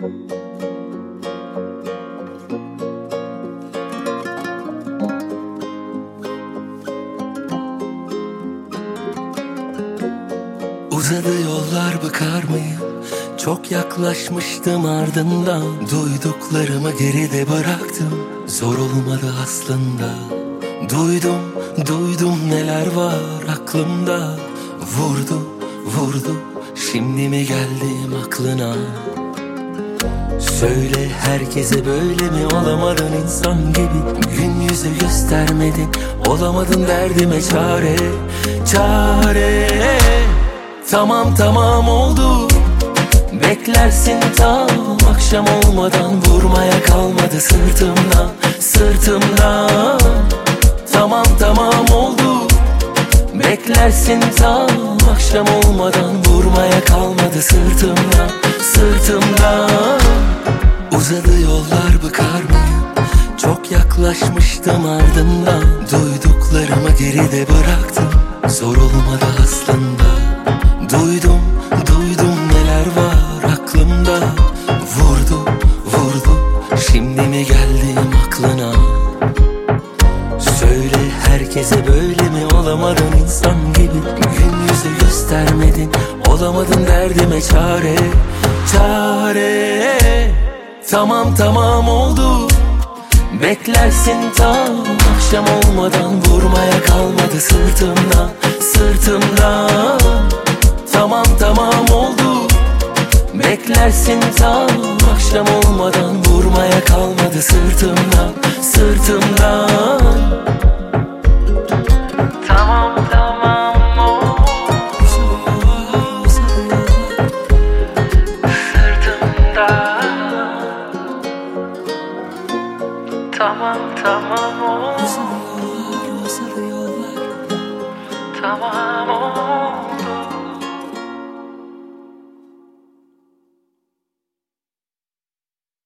Uzadı yollar, bakar mıyım? Çok yaklaşmıştım, ardından duyduklarımı geride bıraktım. Zor olmadı aslında. Duydum neler var aklımda. Vurdu şimdi mi geldim aklına? Söyle, herkese böyle mi? Olamadın insan gibi, gün yüzü göstermedin. Olamadın derdime çare. Tamam oldu. Beklersin tam akşam olmadan, vurmaya kalmadı sırtımdan. Tamam oldu. Beklersin tam akşam olmadan, vurmaya kalmadı sırtımdan. Uzadı yollar, bakar mıyım? Çok yaklaşmıştım, ardından duyduklarımı geride bıraktım. Zor olmadı aslında. Duydum neler var aklımda. Vurdu şimdi mi geldim aklına? Söyle, herkese böyle mi? Olamadın insan gibi, gün yüzü göstermedin. Olamadın derdime çare. Tamam oldu. Beklersin tam akşam olmadan, vurmaya kalmadı sırtımdan. Tamam oldu. Beklersin tam akşam olmadan, vurmaya kalmadı sırtımdan. Tamam oldu. Sırtımdan. Tamam oldu.